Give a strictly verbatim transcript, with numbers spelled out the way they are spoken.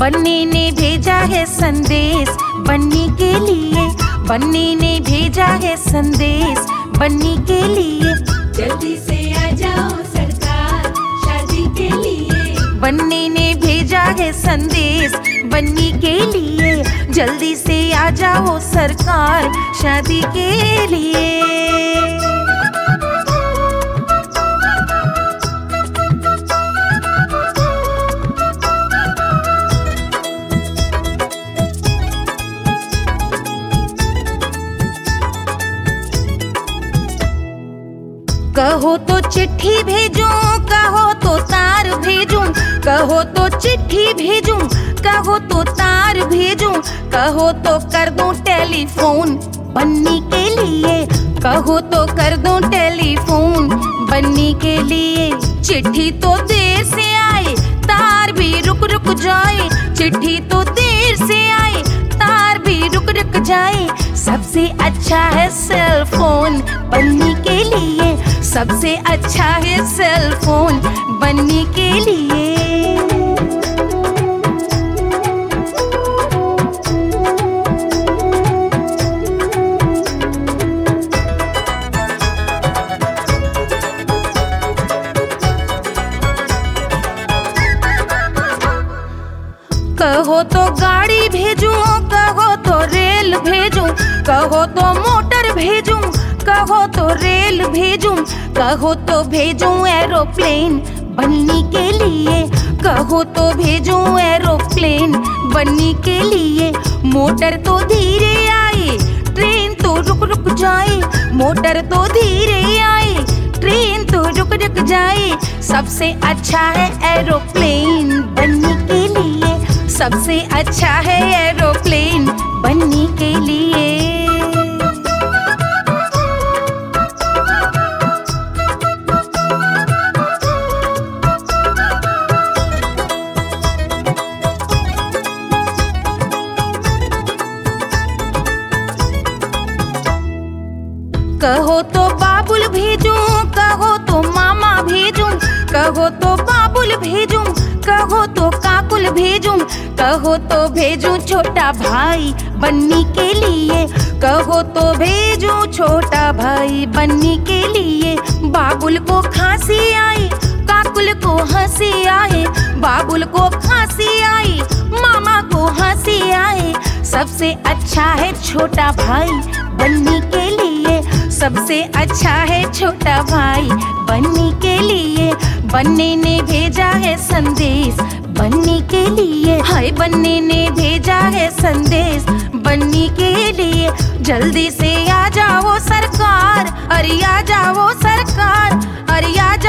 बन्नी ने भेजा है संदेश बन्नी के लिए, बन्नी ने भेजा है संदेश बन्नी के लिए। जल्दी से आ जाओ सरकार शादी के लिए। बन्नी ने भेजा है संदेश बन्नी के लिए, जल्दी से आ जाओ सरकार शादी के लिए। कहो तो चिट्ठी भेजूं, कहो तो तार भेजूं, कहो तो चिट्ठी भेजूं, कहो तो तार भेजूं, कहो तो कर दूं टेलीफोन बन्नी के लिए, कहो तो कर दूं टेलीफोन बन्नी के लिए। चिट्ठी तो देर से आए तार भी रुक रुक जाए, चिट्ठी तो देर से आए तार भी रुक रुक जाए। सबसे अच्छा है सेल फोन बन्नी के लिए, सबसे अच्छा है सेल फोन बन्नी के लिए। कहो तो गाड़ी भेजूं, कहो तो रेल भेजूं, कहो तो मोटर भेजूं, कहो तो रेल भेजूं, कहो तो भेजूं एरोप्लेन बन्नी के लिए, कहो तो भेजूं एरोप्लेन बन्नी के लिए। मोटर तो धीरे आए ट्रेन तो रुक रुक जाए, मोटर तो धीरे आए ट्रेन तो रुक रुक जाए। सबसे अच्छा है एरोप्लेन बन्नी के लिए, सबसे अच्छा है एरोप्लेन बन्नी के लिए। कहो तो बाबुल भेजूं, कहो तो मामा भेजूं, कहो तो बाबुल भेजूं, कहो तो काकुल भेजूं, कहो तो भेजूं छोटा भाई बन्नी के लिए, कहो तो भेजूं छोटा भाई बन्नी के लिए। बाबुल को खांसी आई काकुल को हंसी आए, बाबुल को खांसी आई मामा को हंसी आए। सबसे अच्छा है छोटा भाई बन्नी के लिए, सबसे अच्छा है छोटा भाई बन्नी के लिए। बन्नी ने भेजा है संदेश बन्नी के लिए, हाय बन्नी ने भेजा है संदेश बन्नी के लिए। जल्दी से आ जाओ सरकार, अरे आ जाओ सरकार, अरे आ